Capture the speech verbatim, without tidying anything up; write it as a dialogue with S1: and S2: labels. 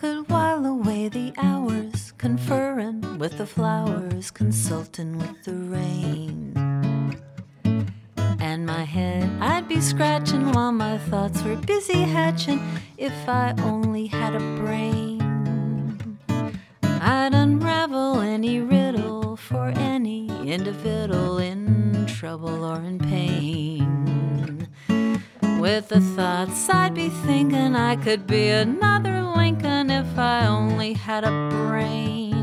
S1: could while away the hours, conferring with the flowers, consulting with the rain. And my head I'd be scratching while my thoughts were busy hatching. If I only had a brain, I'd unravel any riddle for any individual in trouble or in pain. With the thoughts I'd be thinking I could be another Lincoln if I only had a brain.